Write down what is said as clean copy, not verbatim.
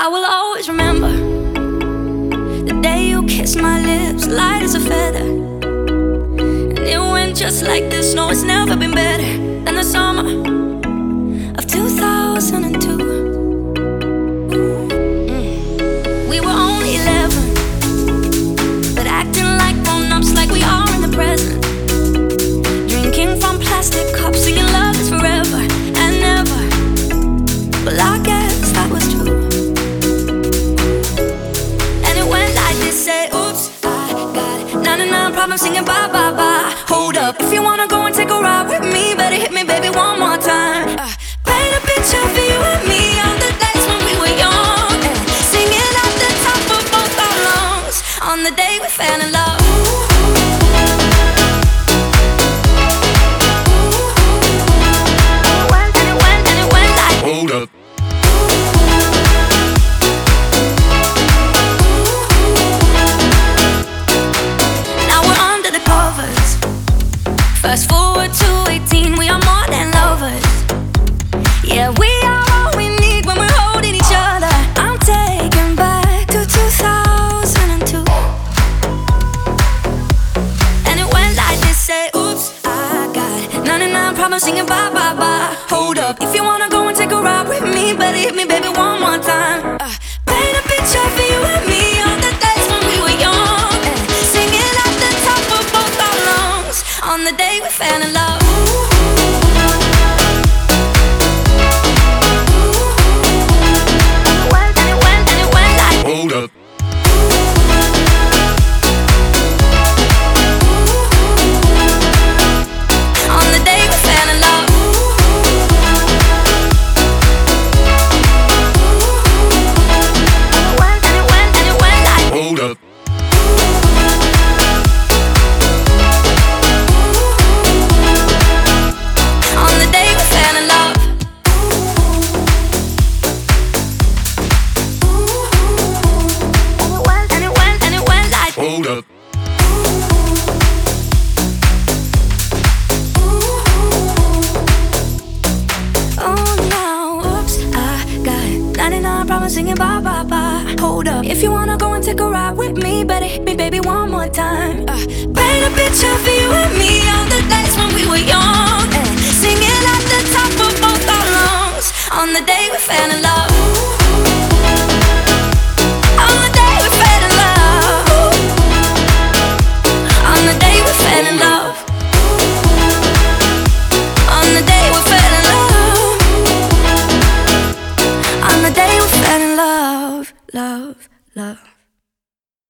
I will always remember the day you kissed my lips, light as a feather. And it went just like this. No, it's never been better than the summer of 2002. We were only 11, but acting like grown-ups, like we are in the present. Drinking from plastic cups, singing love is forever and never. Well, I guess that was true. And it went like this, say, oops, I got 99 problems singing bye, bye, bye. Hold up, if you wanna go and take a ride with me, better hit me, baby, one more time. Paint a picture for you and me on the days when we were young, singing at the top of both our lungs on the day we fell in love. Hold up. Now we're under the covers. Fast forward to 18, we are more than lovers. Yeah, we are all we need when we're holding each other. I'm taken back to 2002. And it went like this, say, oops, I got 99 problems singing bye, bye, bye. Hold up, if you wanna go and take a ride with me, better hit me, baby, one more time. Paint a picture for you and me on the days when we were young, singing at the top of both our lungs on the day we fell in love. And it went like Hold up. on the day we fell in love. And it went like Hold up. on the day we fell in love. And it went like Hold up. oh no, oops, I got 99 problems singing bye, bye, bye. Hold up, if you wanna go and take a ride with me, better hit me, baby, one more time. Paint a picture for you and me on the days when we were young, singing at the top of both our lungs on the day we fell in love. On the day we fell in love. On the day we fell in love. On the day we fell in love. On the day we fell in love, love, love.